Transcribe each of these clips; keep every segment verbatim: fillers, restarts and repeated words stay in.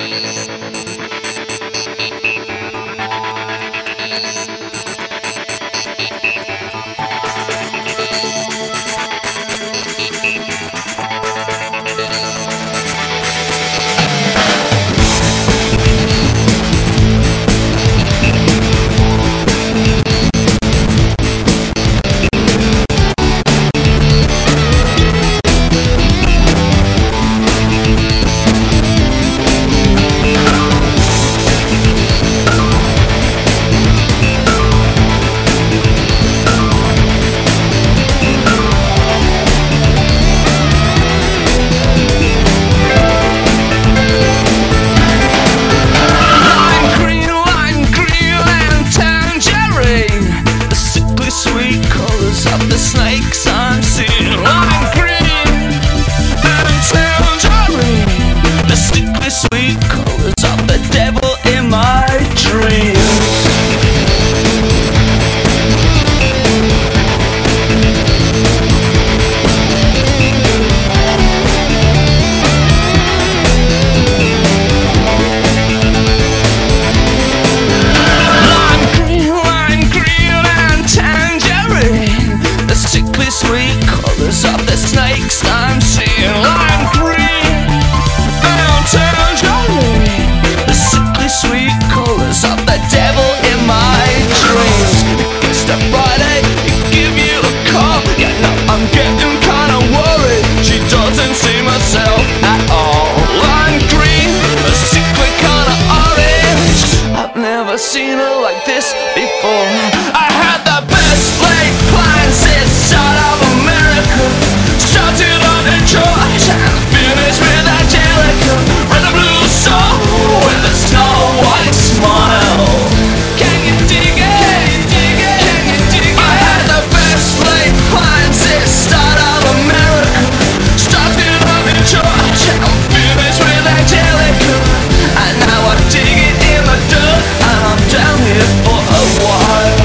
Seen her like this before. I had the best laid plans inside of America. Started on a George and finished with Angelica. Red and blue soul with a snow white smile. Can you dig it? Can you dig it? I had the best laid plans inside of America. Started on a George and finished with Angelica. And now I dig it in the dirt. I'm down here for a while.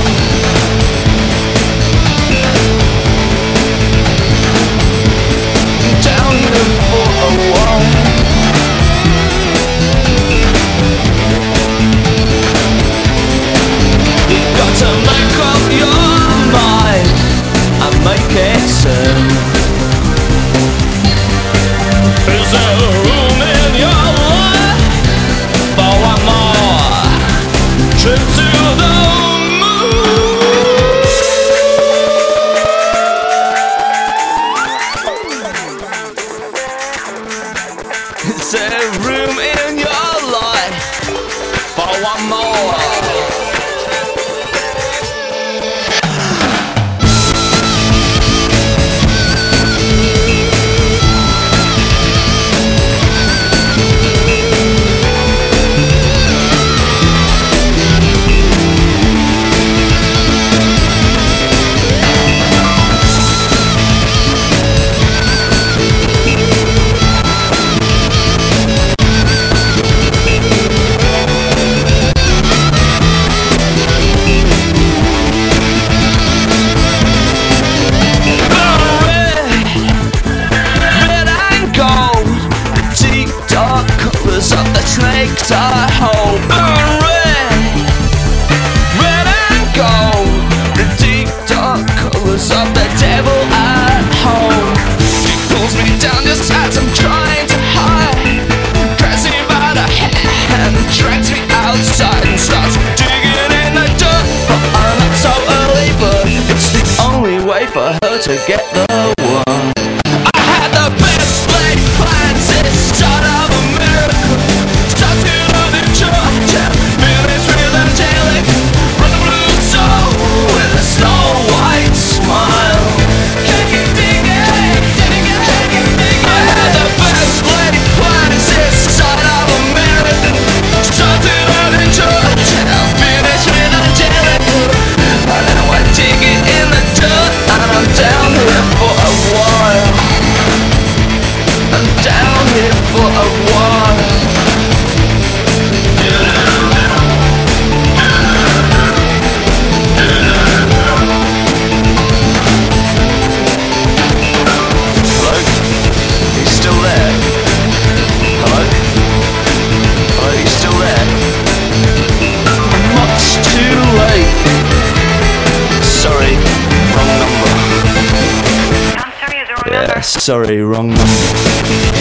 Down here for a while. You got to make up your mind and make it soon. Is there room in your life for one more trip to the moon? Is there room in your life for one more? Snakes I hold, burn red, red and gold. The deep dark colors of the devil at home. She pulls me down just as I'm trying to hide, grabs me by the hand, drags me outside and starts digging in the dirt. But I'm not so early, but it's the only way for her to get the one. I had the best laid plans inside of America. Started on a George and finished with Angelica. Red and blue soul with a snow white smile. Can you dig it? Can you dig it? I had the best laid plans inside of America. Started on a George and finished with Angelica. And now I dig it in the dirt and I'm down here for Sorry, wrong number.